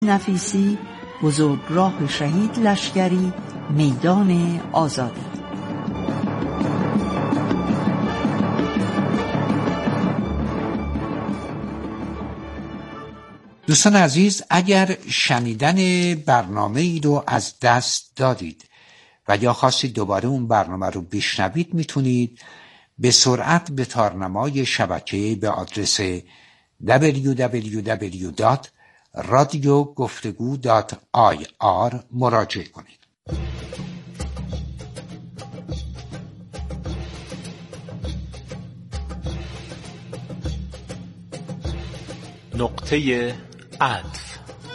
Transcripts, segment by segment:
نفیسی، بزرگراه شهید لشکری، میدان آزادی. دوستان عزیز، اگر شنیدن برنامه‌ای رو از دست دادید و یا خواستید دوباره اون برنامه رو بشنوید، میتونید به سرعت به تارنمای شبکه به آدرس www.radiogoftego.ir مراجعه کنید. نقطه عطف.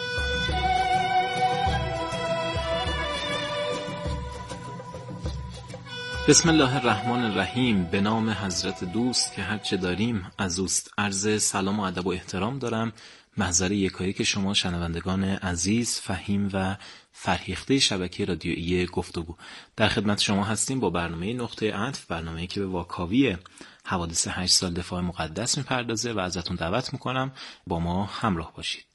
بسم الله الرحمن الرحیم. به نام حضرت دوست که هرچه داریم از اوست. عرض سلام و ادب و احترام دارم محضر یکایک شما شنوندگان عزیز، فهیم و فرهیخته شبکه رادیویی گفتگو. در خدمت شما هستیم با برنامه نقطه عطف، برنامه‌ای که به واکاوی حوادث 8 سال دفاع مقدس میپردازه و ازتون دعوت میکنم با ما همراه باشید.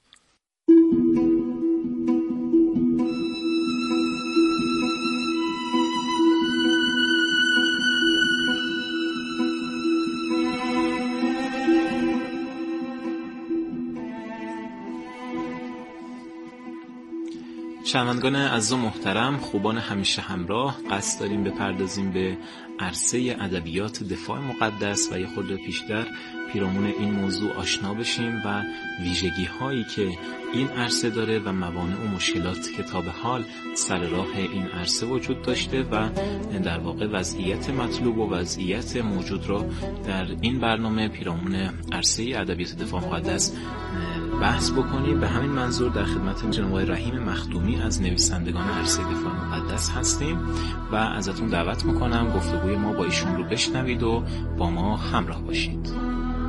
شنوندگان عزیز و محترم، خوبان همیشه همراه، قصد داریم بپردازیم به عرصه ادبیات دفاع مقدس و یه خورده پیشتر پیرامون این موضوع آشنا بشیم و ویژگی هایی که این عرصه داره و موانع و مشکلاتی که تا به حال سر راه این عرصه وجود داشته و در واقع وضعیت مطلوب و وضعیت موجود را در این برنامه پیرامون عرصه ادبیات دفاع مقدس بحث بکنیم. به همین منظور در خدمت جناب آقای رحیم مخدومی از نویسندگان عرصه دفاع مقدس هستیم و ازتون دعوت میکنم گفتگوی ما با ایشون رو بشنوید و با ما همراه باشید.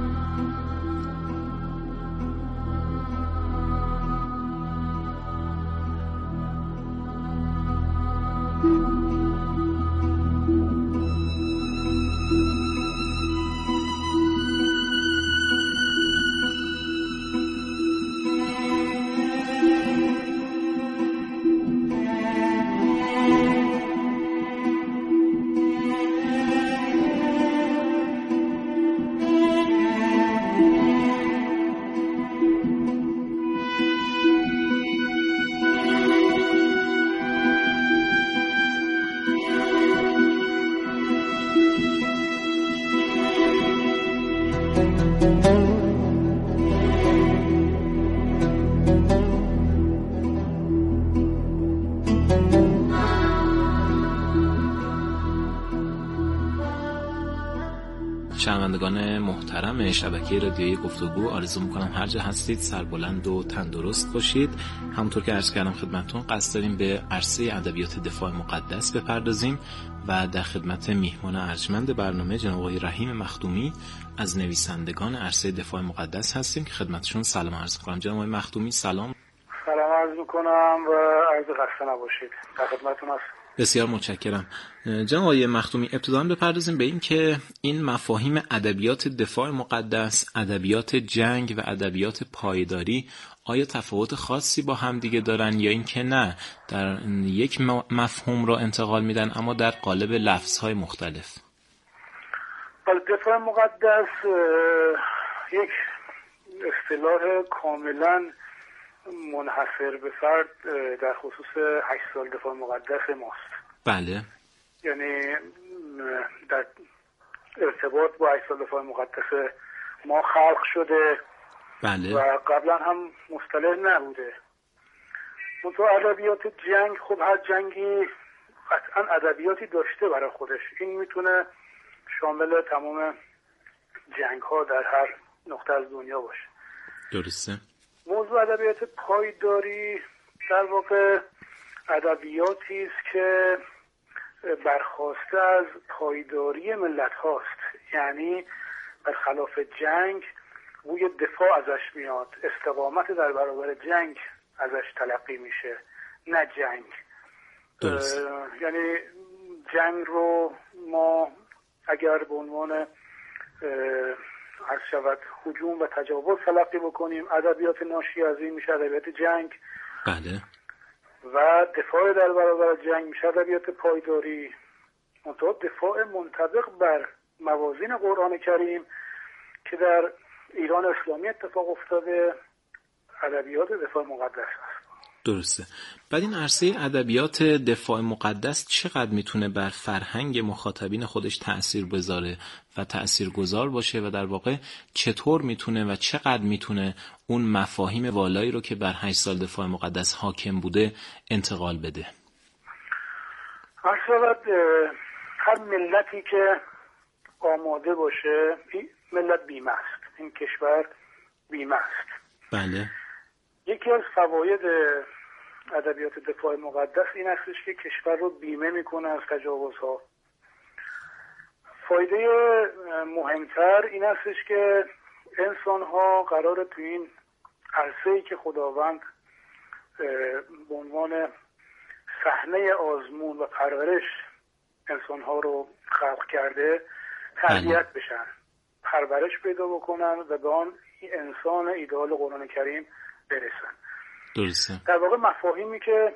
شنوندگان محترم شبکه رادیویی گفتگو، آرزو میکنم هر جا هستید سربلند و تندرست باشید. همونطور که عرض کردم خدمتتون، قصد داریم به عرصه ادبیات دفاع مقدس بپردازیم و در خدمت میهمان ارجمند برنامه جناب آقای رحیم مخدومی از نویسندگان عرصه دفاع مقدس هستیم که خدمتشون سلام عرض میکنم. جناب آقای مخدومی سلام. سلام عرض میکنم و عرض خسته نباشید. در خدمتتون هستم. بسیار متشکرم. جناب آقای مخدومی، ابتداً بپردازیم به این که این مفاهیم ادبیات دفاع مقدس، ادبیات جنگ و ادبیات پایداری آیا تفاوت خاصی با هم دیگه دارن یا این که نه در یک مفهوم را انتقال میدن اما در قالب لفظهای مختلف؟ دفاع مقدس یک اصطلاح کاملا منحصر به فرد در خصوص 8 سال دفاع مقدس ماست. بله. یعنی در ارتباط با 8 سال دفاع مقدس ما خلق شده. بله. و قبلا هم مصطلح نبوده. منتها ادبیات جنگ، خب هر جنگی قطعا ادبیاتی داشته برای خودش. این میتونه شامل تمام جنگ ها در هر نقطه از دنیا باشه. درسته. موضوع ادبیات پایداری در واقع ادبیاتی است که برخواسته از پایداری ملت هاست. یعنی برخلاف جنگ بوی دفاع ازش میاد، استقامت در برابر جنگ ازش تلقی میشه، نه جنگ. یعنی جنگ رو ما اگر به عنوان عرض شود هجوم و تجاوز تلقی بکنیم. ادبیات ناشی از این میشه ادبیات جنگ. بله. و دفاع در برابر جنگ میشه ادبیات پایداری. منتها دفاع منطبق بر موازین قرآن کریم که در ایران اسلامی اتفاق افتاده ادبیات دفاع مقدس است. درسته. بعد این عرصه ادبیات دفاع مقدس چقدر میتونه بر فرهنگ مخاطبین خودش تأثیر بذاره و تأثیرگذار باشه و در واقع چطور میتونه و چقدر میتونه اون مفاهیم والایی رو که بر 8 سال دفاع مقدس حاکم بوده انتقال بده؟ اصلا هر ملتی که آماده باشه، این ملت بیمه است، این کشور بیمه است. بله. یکی از فواید ادبیات دفاع مقدس این هستش که کشور رو بیمه میکنه از تجاوزها. فایده مهمتر این هستش که انسان‌ها قراره تو این عرصه‌ای که خداوند به عنوان صحنه آزمون و پرورش انسان‌ها رو خلق کرده تربیت بشن، پرورش پیدا بکنن و به آن انسان ایدئال قرآن کریم برسن. درسته. در واقع مفاهیمی که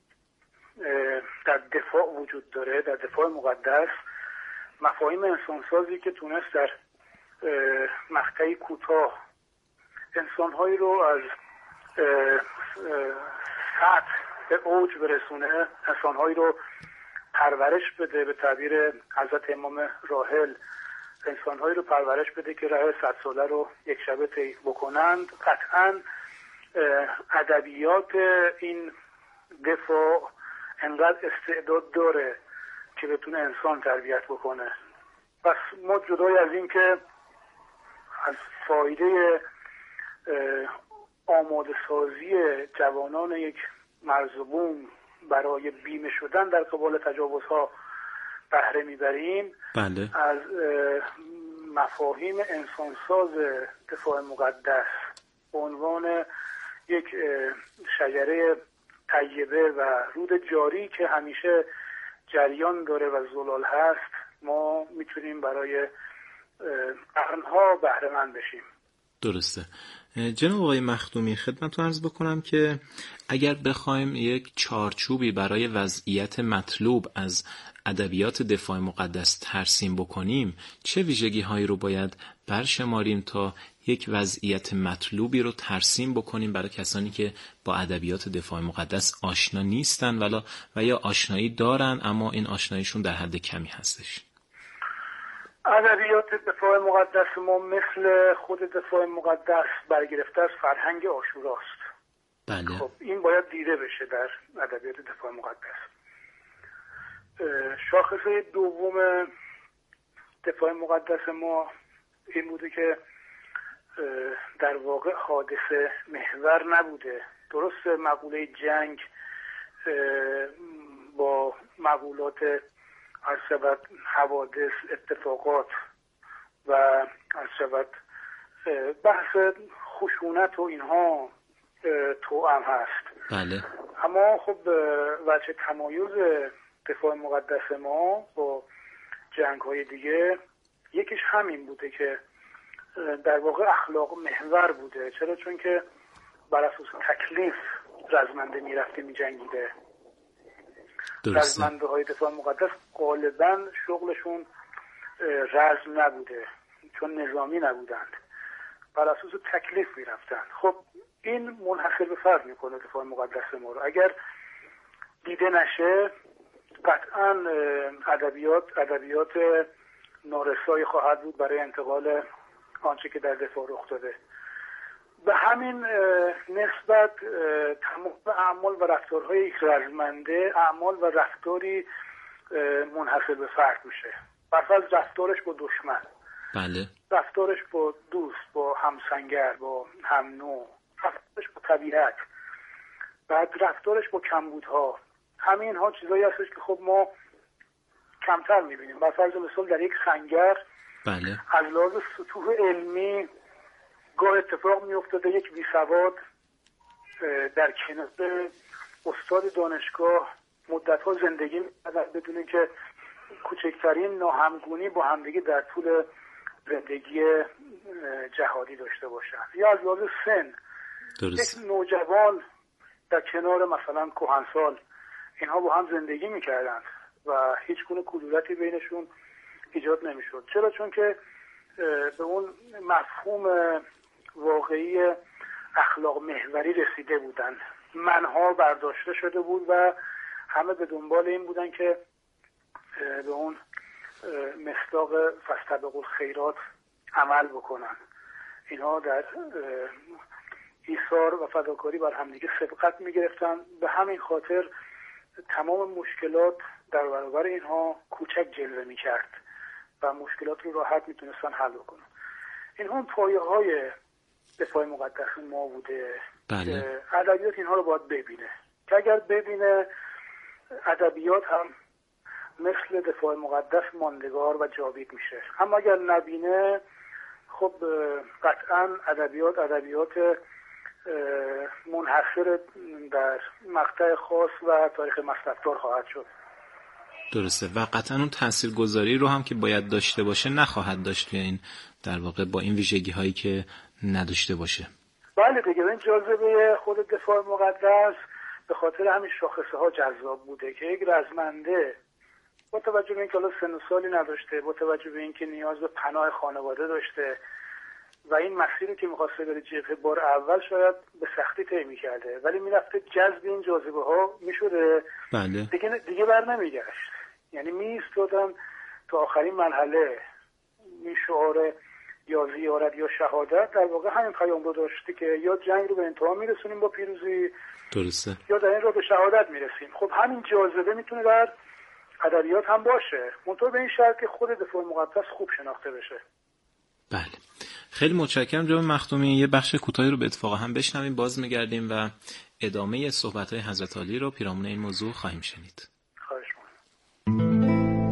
در دفاع وجود داره، در دفاع مقدس، مفاهیم انسانسازی که تونست در مقطعی کوتاه انسانهایی رو از سطح به اوج برسونه، انسانهایی رو پرورش بده، به تعبیر حضرت امام راحل انسانهایی رو پرورش بده که راه 100 ساله رو یک شبه طی بکنند. قطعاً ادبیات این دفاع انقدر استعداد داره که بتونه انسان تربیت بکنه. پس ما جدای از این که از فایده آماده سازی جوانان یک مرزبون برای بیمه شدن در قبال تجاوزها بهره میبریم، بله. از مفاهیم انسانساز دفاع مقدس به عنوان یک شجره طیبه و رود جاری که همیشه جریان داره و زلال هست، ما میتونیم برای قرنها بهره مند بشیم. درسته. جناب آقای مخدومی، خدمتتون عرض بکنم که اگر بخوایم یک چارچوبی برای وضعیت مطلوب از ادبیات دفاع مقدس ترسیم بکنیم، چه ویژگی هایی رو باید برشماریم تا یک وضعیت مطلوبی رو ترسیم بکنیم برای کسانی که با ادبیات دفاع مقدس آشنا نیستن و یا آشنایی دارن اما این آشناییشون در حد کمی هستش؟ ادبیات دفاع مقدس ما مثل خود دفاع مقدس برگرفته از فرهنگ عاشوراست. بله. خب این باید دیده بشه در ادبیات دفاع مقدس. شاخصه دوم دفاع مقدس ما این بوده که در واقع حادثه محور نبوده. درست مقوله جنگ با مقولات عرض شود حوادث، اتفاقات و عرض شود بحث خشونت و اینها توأم هست. بله. اما خب وجه تمایز دفاع مقدس ما با جنگ های دیگه یکیش همین بوده که در واقع اخلاق محور بوده. چرا؟ چون که بر اساس تکلیف رزمنده میرفته میجنگیده. رزمنده های دفاع مقدس غالبا شغلشون رزم نبوده چون نظامی نبودند، بر اساس تکلیف میرفتن. خب این منحصر به فرد میکنه دفاع مقدس ما رو. اگر دیده نشه قطعا ادبیات نارسایی خواهد بود برای انتقال آنچه که در دفاع رخ داده. به همین نسبت تمام اعمال و رفتارهای یک رزمنده اعمال و رفتاری منحصر به فرد میشه. برفرض رفتارش با دشمن، بله، رفتارش با دوست، با همسنگر، با هم نوع، رفتارش با طبیعت، بعد رفتارش با کمبودها، همین ها چیزایی هستش که خب ما کمتر میبینیم. برفرض مثال در یک خنگر، بله، از لحاظ سطوح علمی گاه اتفاق میافتاده یک بیسواد در کنار استاد دانشگاه مدت‌ها زندگی می‌کردن بدون که کوچکترین ناهمگونی با همدیگه در طول زندگی جهادی داشته باشن. یا از لحاظ سن درست. یک نوجوان در کنار مثلا کهنسال اینها با هم زندگی میکردن و هیچ گونه کدورتی بینشون ایجاد نمیشد. چرا؟ چون که به اون مفهوم واقعی اخلاق محوری رسیده بودن، منها برداشته شده بود و همه به دنبال این بودن که به اون مصداق فاستبقوا الخیرات عمل بکنن. اینها در ایثار و فداکاری بر همدیگه سبقت میگرفتن. به همین خاطر تمام مشکلات در برابر اینها کوچک جلوه میکرد و مشکلات رو راحت میتونستن حل بکنن. اینها پایه های دفاع مقدس ما بوده. بله. ادبیات اینها رو باید ببینه که اگر ببینه ادبیات هم مثل دفاع مقدس ماندگار و جاوید میشه. اما اگر نبینه خب قطعا ادبیات منحصر در مقطع خاص و تاریخ مصرفدار خواهد شد. درسته. و قطعا اون تاثیرگذاری رو هم که باید داشته باشه نخواهد داشت، این در واقع با این ویژگی هایی که نداشته باشه. بله دیگه، این جاذبه خود دفاع مقدس به خاطر همین شاخصه ها جذاب بوده که یک رزمنده با توجه به اینکه سن و سالی نداشته، با توجه به اینکه نیاز به پناه خانواده داشته و این مسیری که می‌خواسته بره جبهه بار اول شاید به سختی طی می‌کرده، ولی می‌رفته جذب این جاذبه ها می‌شده. بله. دیگه بر نمیگشت، یعنی می‌ایستادن تا آخرین مرحله. این شعار یا زیارت یا شهادت در واقع همین پیام رو داشته که یا جنگ رو به انتها میرسونیم با پیروزی، درسته، یا در این رو به شهادت میرسیم. خب همین جاذبه میتونه در ادبیات هم باشه، منتها به این شرط که خود دفاع مقدس خوب شناخته بشه. بله. خیلی متشکرم جناب مخدومی. یه بخش کوتاهی رو به اتفاقا هم بشنویم، باز میگردیم و ادامه صحبت‌های حضرت عالی رو پیرامون این موضوع خواهیم شنید. خواهش می‌کنم.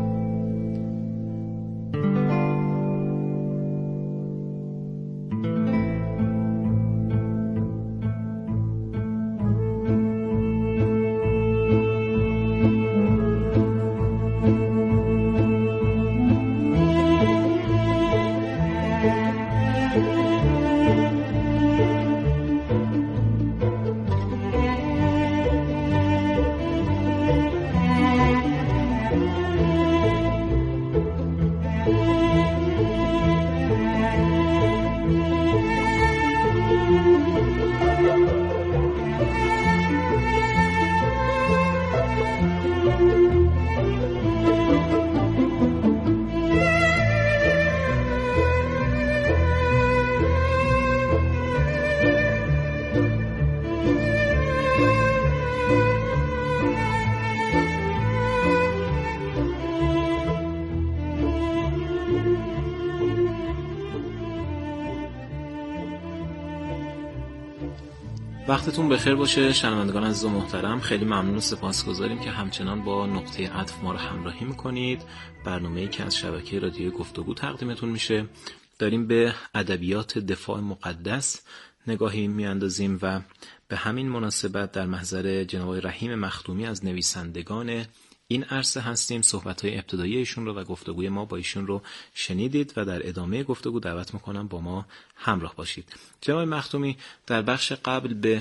وقتتون بخیر باشه شنوندگان عزیز و محترم. خیلی ممنون و سپاسگزاریم که همچنان با نقطه عطف ما رو همراهی میکنید. برنامه‌ای که از شبکه رادیوی گفتگو تقدیمتون میشه. داریم به ادبیات دفاع مقدس نگاهی میاندازیم و به همین مناسبت در محضر جناب رحیم مخدومی از نویسندگان این عرصه هستیم. صحبت‌های ابتدایی ایشون رو و گفتگوی ما با ایشون رو شنیدید و در ادامه گفتگو دعوت میکنم با ما همراه باشید. جناب مخدومی، در بخش قبل به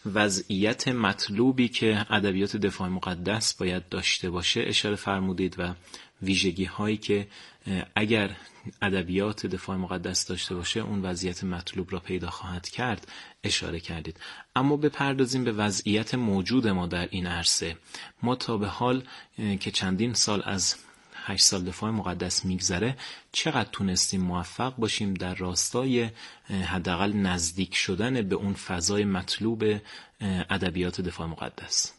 وضعیت مطلوبی که ادبیات دفاع مقدس باید داشته باشه اشاره فرمودید و ویژگی هایی که اگر ادبیات دفاع مقدس داشته باشه اون وضعیت مطلوب را پیدا خواهد کرد اشاره کردید. اما بپردازیم به وضعیت موجود ما در این عرصه. ما تا به حال که چندین سال از 8 سال دفاع مقدس میگذره چقدر تونستیم موفق باشیم در راستای حداقل نزدیک شدن به اون فضای مطلوب ادبیات دفاع مقدس؟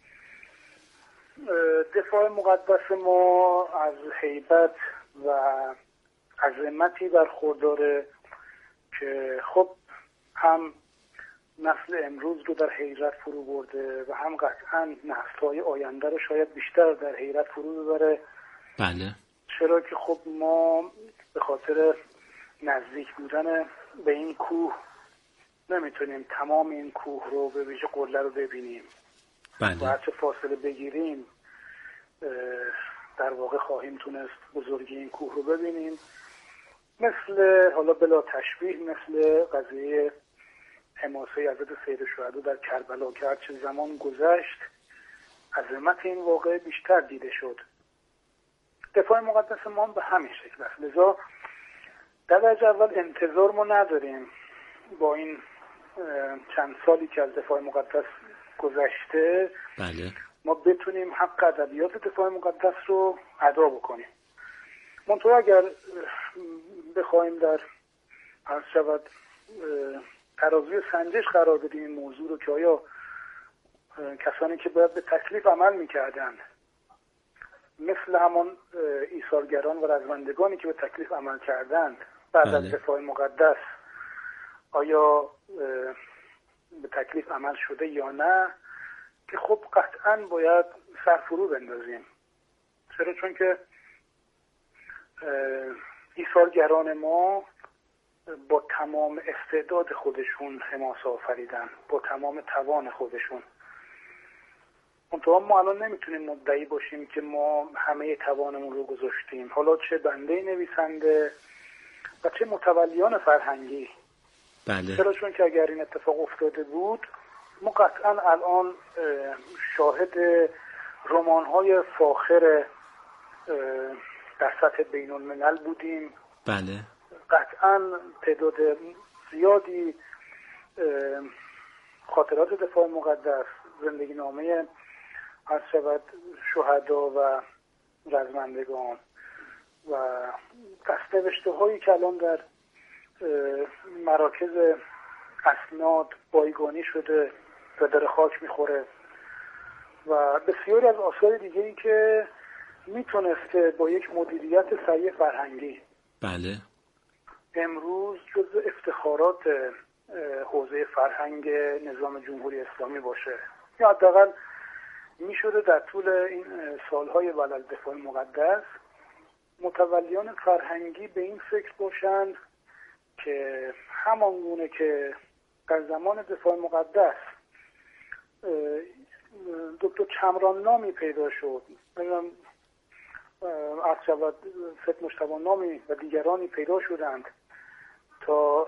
دفاع مقدس ما از هیبت و عظمتی برخورداره که خب هم نسل امروز رو در حیرت فرو برده و هم قطعا نسل‌های آینده رو شاید بیشتر در حیرت فرو ببره. بله. چرا که خب ما به خاطر نزدیک بودن به این کوه نمیتونیم تمام این کوه رو به ویژه قله رو ببینیم. بله. و هرچه فاصله بگیریم در واقع خواهیم تونست بزرگی این کوه رو ببینیم. مثل حالا بلا تشبیه مثل قضیه حماسه حضرت سید الشهدا در کربلا که هرچه زمان گذشت عظمت این واقعه بیشتر دیده شد. دفاع مقدس ما به همین شکل است. لذا در درجه اول انتظار ما نداریم با این چند سالی که از دفاع مقدس گذشته بله ما بتونیم حق ادبیات دفاع مقدس رو ادا بکنیم. منطقه اگر بخوایم در عرض شود ترازوی سنجش قرار بدیم این موضوع رو که آیا کسانی که باید به تکلیف عمل میکردند مثل همون ایثارگران و رزمندگانی که به تکلیف عمل کردند بعد از دفاع مقدس آیا به تکلیف عمل شده یا نه، که خب قطعا باید سرفرو بندازیم. چرا؟ چون که ایثارگران ما با تمام استعداد خودشون حماسه آفریدن، با تمام توان خودشون. منتها ما الان نمیتونیم مدعی باشیم که ما همه توانمون رو گذاشتیم، حالا چه بنده نویسنده و چه متولیان فرهنگی. بله. چرا؟ چون که اگر این اتفاق افتاده بود ما قطعا الان شاهد رمان‌های فاخر در سطح بین الملل بودیم. بله. قطعا تعداد زیادی خاطرات دفاع مقدس، زندگی نامه عرض شود شهدا و رزمندگان و دست‌نوشته هایی که الان در مراکز اسناد بایگانی شده و در خاک میخوره و بسیاری از آثار دیگه‌ای که میتونسته با یک مدیریت سریع فرهنگی بله امروز جزو افتخارات حوزه فرهنگ نظام جمهوری اسلامی باشه، یا حداقل میشده در طول این سالهای ولل دفاع مقدس متولیان فرهنگی به این فکر باشند که همانگونه که در زمان دفاع مقدس دکتر چمران نامی پیدا شد، عرض شود ست مجتبی نامی و دیگرانی پیدا شدند تا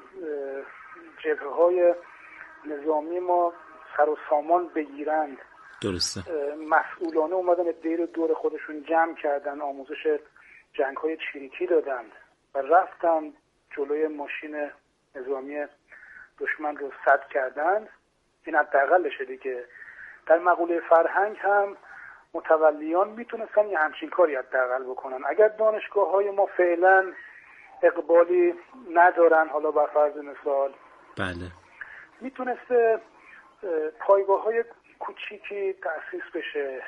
جبهه‌های نظامی ما سر و سامان بگیرند. درسته. مسئولانه اومدن عده‌ای رو دور خودشون جمع کردن، آموزش جنگ‌های چریکی دادند و رفتن جلوی ماشین نظامی دشمن رو سد کردند. این حداقلشه دیگه. در مقوله فرهنگ هم متولیان میتونستن یه همچین کاری حداقل بکنن. اگر دانشگاه‌های ما فعلا اقبالی ندارن، حالا بر فرض مثال بله میتونسته پایگاه‌های کوچیکی تأسیس بشه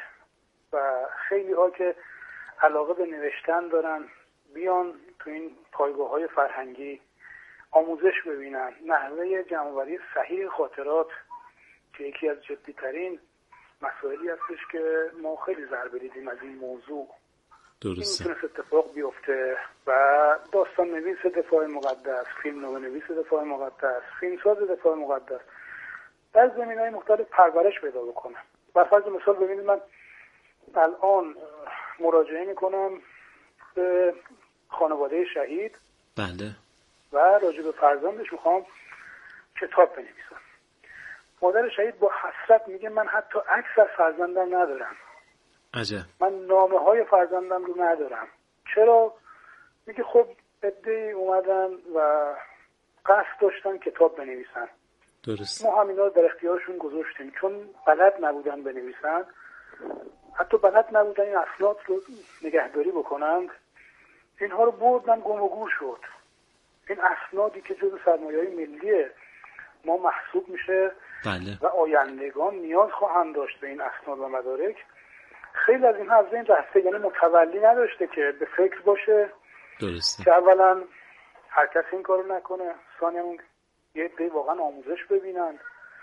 و خیلی ها که علاقه به نوشتن دارن بیان تو این پایگاه‌های فرهنگی آموزش ببینن. نحوه جمع‌آوری صحیح خاطرات که یکی از جدی‌ترین مسائلی هستش که ما خیلی ضربه دیدیم از این موضوع. درسته. این میتونست اتفاق بیفته و داستان نویس دفاع مقدس، فیلم نو نویس دفاع مقدس، فیلمساز دفاع مقدس در زمینه‌های مختلف پرورش پیدا بکنه. بر فرض مثال ببینید من الان مراجعه میکنم به خانواده شهید بله و راجع به فرزندش میخوام کتاب بنویسم. مادر شهید با حسرت میگه من حتی عکس از فرزندم ندارم. عجب. من نامه های فرزندم رو ندارم. چرا؟ میگه خب عده‌ای اومدن و قصد داشتن کتاب بنویسن. درست. ما هم اینا رو در اختیارشون گذاشتیم چون بلد نبودن بنویسن، حتی بلد نبودن این اسناد رو نگهداری بکنند. اینها رو بردن گم و گور شد. این اسنادی که جزو سرمایه‌های ملی ما محسوب میشه بله. و آیندگان نیاز خواهند داشت به این اسناد و مدارک، خیلی از اینها از این رفته. یعنی متولی نداشته که به فکر باشه. درسته. که اولا هر کس این کارو نکنه، ثانیاً یه عده واقعا آموزش ببینن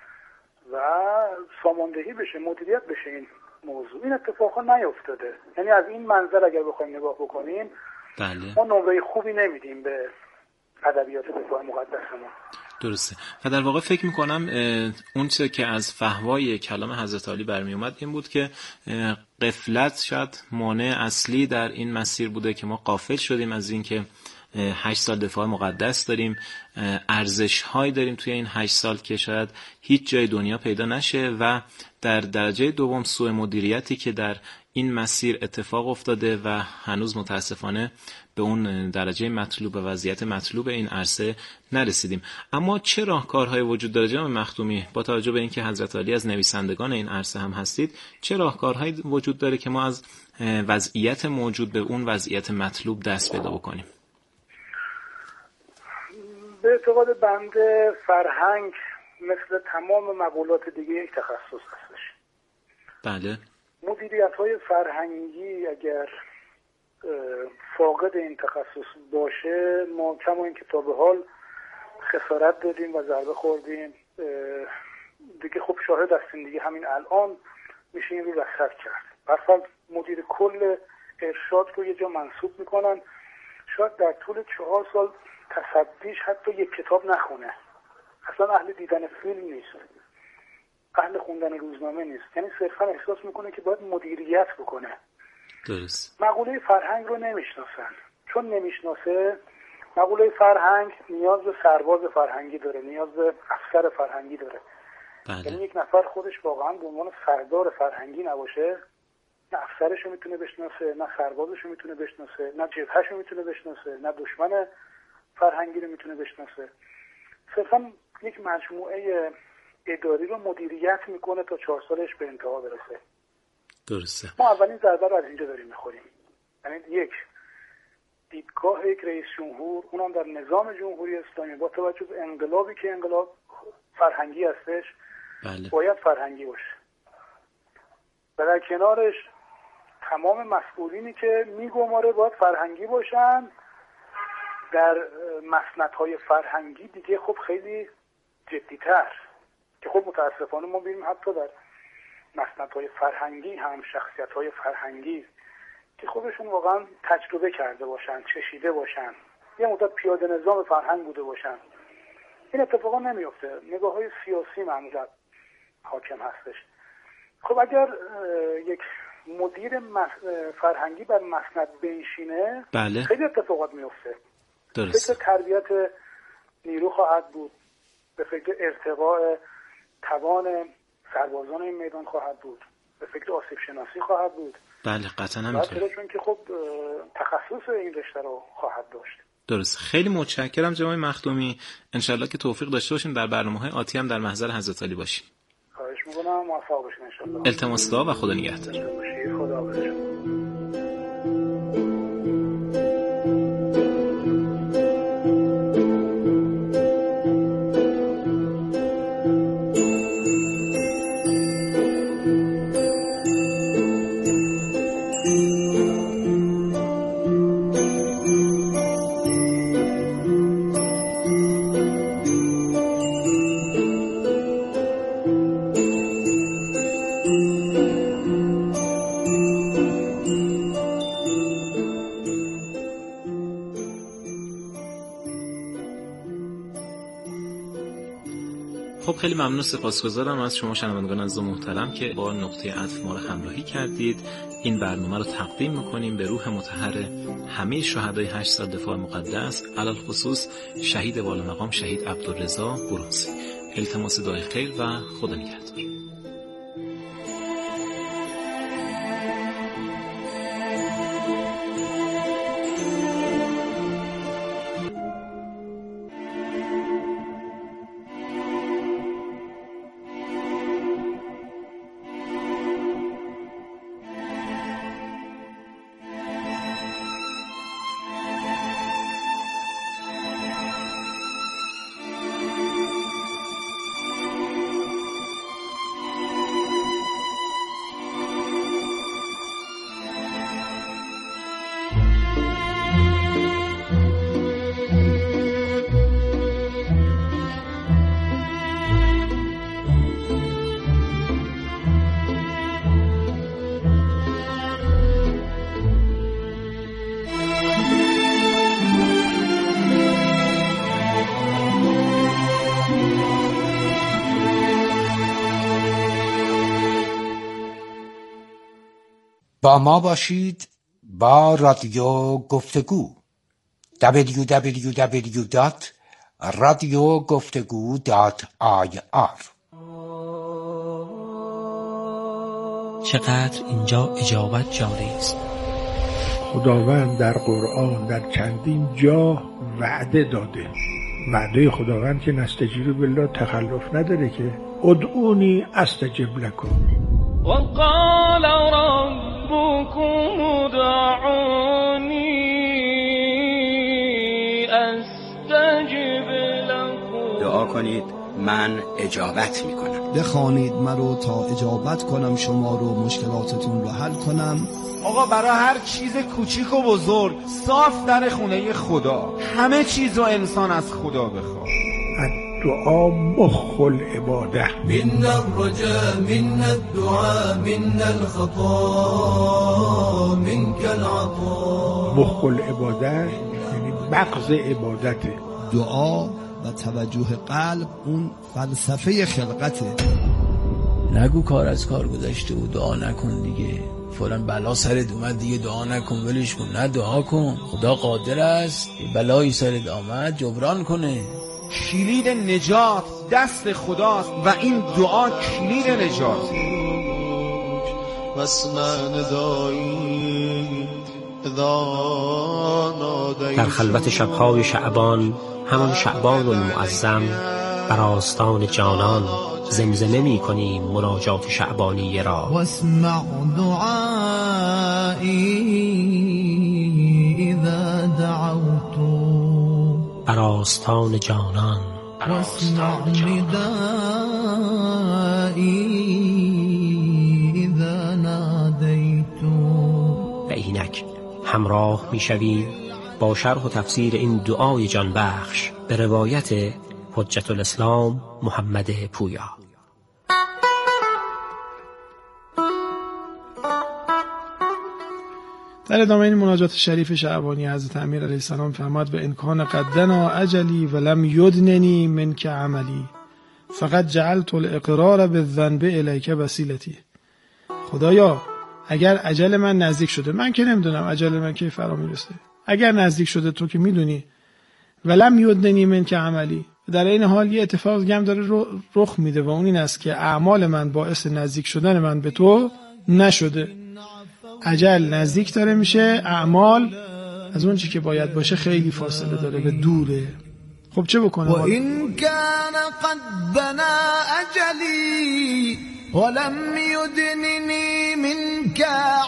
و ساماندهی بشه، مدیریت بشه این موضوع. این اتفاقا نیفتاده. یعنی از این منظر اگر بخوایم نگاه بکنیم بله. ما نمره خوبی نمیدیم به ادبیات دفاع مقدسمون. درسته. و در واقع فکر میکنم اون چه که از فحوای کلام حضرت علی برمی اومد این بود که غفلت شاید مانع اصلی در این مسیر بوده که ما غافل شدیم از این که 8 سال دفاع مقدس داریم، ارزش‌هایی داریم توی این 8 سال که شاید هیچ جای دنیا پیدا نشه و در درجه دوم سوء مدیریتی که در این مسیر اتفاق افتاده و هنوز متاسفانه به اون درجه مطلوب و وضعیت مطلوب این عرصه نرسیدیم. اما چه راهکارهایی وجود داره جناب مخدومی، با توجه به اینکه حضرت عالی از نویسندگان این عرصه هم هستید، چه راهکارهایی وجود داره که ما از وضعیت موجود به اون وضعیت مطلوب دست پیدا بکنیم؟ به اعتقاد بنده فرهنگ مثل تمام مقولات دیگه یک تخصص هستش. بله. مدیریت‌های فرهنگی اگر فاقد این تخصص باشه، ما کما اینکه تا به حال خسارت دادیم و ضربه خوردیم دیگه، خب شاهد هستیم دیگه، همین الان میشه این رو رصد کرد. برفرض مدیر کل ارشاد رو یه جا منصوب میکنن، شاید در طول 4 سال تصدیش حتی یک کتاب نخونه، اصلا اهل دیدن فیلم نیست، اهل خوندن روزنامه نیست، یعنی صرفا احساس میکنه که باید مدیریت بکنه. درست. مقوله فرهنگ رو نمیشناسن، چون نمیشناسه مقوله فرهنگ نیاز به سرباز فرهنگی داره، نیاز به افسر فرهنگی داره. بله. یعنی یک نفر خودش واقعا به عنوان سردار فرهنگی نباشه، نه افسرش رو میتونه بشناسه، نه سربازش رو میتونه بشناسه، نه جبهش رو میتونه بشناسه، نه دشمن فرهنگی رو میتونه بشناسه. صرفا یک مجموعه اداری رو مدیریت میکنه تا 4 سالش به انتها برسه. درسته. ما اولین ضربه رو از اینجا داریم میخوریم. یعنی یک دیدگاه یک رئیس جمهور، اونم در نظام جمهوری اسلامی، با توجه به انقلابی که انقلاب فرهنگی هستش، بله. باید فرهنگی باشه. و در کنارش تمام مسئولینی که میگماره باید فرهنگی باشن. در مسندهای فرهنگی دیگه خب خیلی جدی‌تر، که خب متاسفانه ما ببینیم حتی در مسندهای فرهنگی هم شخصیت‌های فرهنگی که خودشون واقعا تجربه کرده باشن، چشیده باشن، یه مدت پیاده نظام فرهنگ بوده باشن، این اتفاقا نمیفته. نگاه‌های سیاسی معمولا حاکم هستش. خب اگر یک مدیر فرهنگی بر مسند بنشینه، بله. خیلی اتفاقات میفته. درست. فکر تربیت نیرو خواهد بود، به فکر ارتقاء توان سربازان این میدان خواهد بود، به فکر آسیب شناسی خواهد بود. بله قطعا همینطوره. چون که خب تخصص این رشته رو خواهد داشت. درست. خیلی متشکرم جناب مخدومی. انشالله که توفیق داشته باشیم در برنامه‌های آتی هم در محضر حضرت عالی باشیم. خواهش می‌کنم، موفق باشین انشالله. التماس دعا و خدا نگهدار. خدا حافظ. خب خیلی ممنون، سپاسگزارم از شما شنوندگان عزیز و محترم که با نقطه عطف ما رو همراهی کردید. این برنامه رو تقدیم می‌کنیم به روح مطهر همه شهدای 8 سال دفاع مقدس، علل خصوص شهید والامقام شهید عبدالرضا برونزی. التماس دعای خیر و خدا نگهدار. با ما باشید با رادیو گفتگو. www.radioguftego.ir. چقدر اینجا اجابت جاری است. خداوند در قرآن در چندین جا وعده داده. وعده خداوند که نستجیب بالله تخلف نداره که ادعونی استجب لکم. وقال ربكم ادعوني استجب لكم. دعا کنید من اجابت میکنم. بخوانید مرا تا اجابت کنم شما رو، مشکلاتتون رو حل کنم. آقا برای هر چیز کوچیک و بزرگ صاف در خونه خدا. همه چیز رو انسان از خدا بخواد. دعا مخ العباده. من الرجاء من الدعاء من الخطا منك العطاء. مخ العباده یعنی مغز عبادته. دعا و توجه قلب اون فلسفه خلقته. نگو کار از کار گذشته و دعا نکن دیگه، فلان بلا سرت اومد دیگه دعا نکن ولش کن. نه، دعا کن. خدا قادر است بلایی سرت آمد جبران کنه. کلید نجات دست خداست و این دعا کلید نجات. در خلوت شب‌های شعبان، همان شعبان المعظم، بر آستان جانان زمزمه می کنیم مناجات شعبانی را. واسمع دعایی اذا دعوت. بر آستان جانان واسمع ندایی اذا نادیت. و اینک همراه می شویم با شرح و تفسیر این دعای جان بخش به روایت حجت الاسلام محمد پویا. در ادامه این مناجات شریف شعبانی حضرت امیر علیه السلام فرماد و انکان قدنا اجلی و لم یدننی منک عملی فقط جعلت الاقرار بالذنب الیک وسیلتی. خدایا اگر اجل من نزدیک شده، من که نمیدونم اجل من کی فرا میرسه، اگر نزدیک شده تو که میدونی، ولم یدننی منک عملی، در این حال یه اتفاق دیگه هم داره رخ میده و اون این است که اعمال من باعث نزدیک شدن من به تو نشده. اجل نزدیک داره میشه، اعمال از اون چی که باید باشه خیلی فاصله داره و دوره. خب چه بکنم؟ و این کان قد بنا اجلی ولم یدننی منک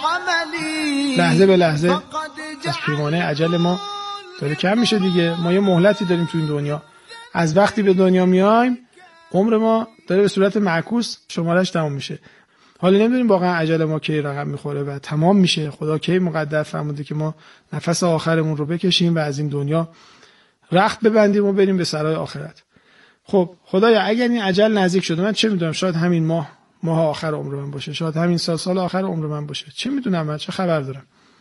عملی. لحظه به لحظه از پیمانه اجل ما داره کم میشه دیگه. ما یه مهلتی داریم تو این دنیا، از وقتی به دنیا میایم عمر ما داره به صورت معکوس شمارش تمام میشه. حالا نمیدونیم واقعا اجل ما کی رقم میخوره و تمام میشه. خدا کی مقدر فرموده که ما نفس آخرمون رو بکشیم و از این دنیا رخت ببندیم و بریم به سرای آخرت. خب خدایا اگر این اجل نزدیک شده، من چه میدونم، شاید همین ماه آخر عمر من باشه، شاید همین سال آخر عمر من باشه، چه میدونم، من چه خبر دارم.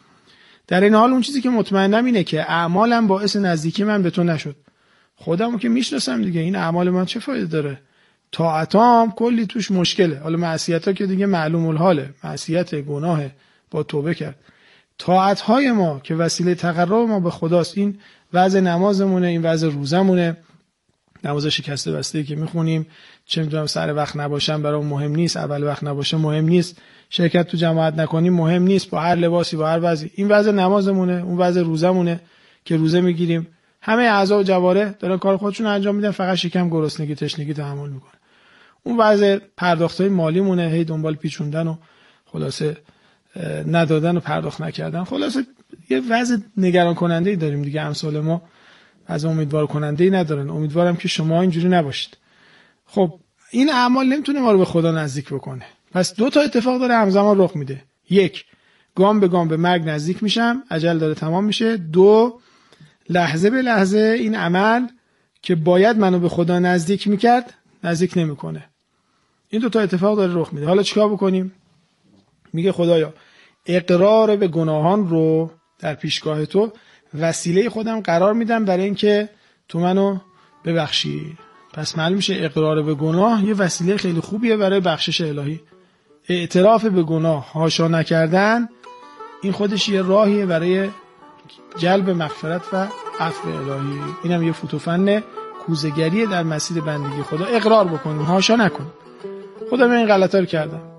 در این حال اون چیزی که مطمئنم اینه که اعمالم باعث نزدیکی من به تو نشد. خودمو که میشناسم دیگه، این اعمال من چه فایده داره؟ طاعتام کلی توش مشکله. حالا معصیت‌ها که دیگه معلوم الحاله، معصیت گناه با توبه کرد. طاعت‌های ما که وسیله تقرب ما به خداست، این وضع نمازمونه، این وضع روزمونه، نماز شکسته بسته که میخونیم، چه میدونم سر وقت نباشم برام مهم نیست، اول وقت نباشه مهم نیست، شرکت تو جماعت نکنیم مهم نیست، با هر لباسی با هر وضعی، این وضع نمازمونه، اون وضع روزمونه که روزه میگیریم. همه اعضا و جوارح دارن کار خودشون انجام میدن، فقط شکم گرسنگی تشنگی تحمل میکنه. اون وضع پرداختای مالی مونه، هی دنبال پیچوندن و خلاصه ندادن و پرداخت نکردن. خلاصه یه وضع نگران کننده ای داریم دیگه. امثال ما از امیدوار کننده ای ندارن. امیدوارم که شما اینجوری نباشید. خب این اعمال نمیتونه ما رو به خدا نزدیک بکنه. پس دو تا اتفاق داره همزمان رخ میده. یک، گام به گام به مرگ نزدیک میشم، اجل داره تمام میشه. دو، لحظه به لحظه این عمل که باید منو به خدا نزدیک میکرد نزدیک نمیکنه. این دو تا اتفاق داره رخ میده. حالا چیکار بکنیم؟ میگه خدایا اقرار به گناهان رو در پیشگاه تو وسیله خودم قرار میدم برای اینکه تو منو ببخشی. پس معلوم میشه اقرار به گناه یه وسیله خیلی خوبیه برای بخشش الهی. اعتراف به گناه، حاشا نکردن، این خودش یه راهیه برای جلب مغفرت و عفو الهی. اینم یه فوتوفن کوزه‌گری در مسیر بندگی خدا. اقرار بکنیم، حاشا نکنیم خدا من این غلطا رو کردم،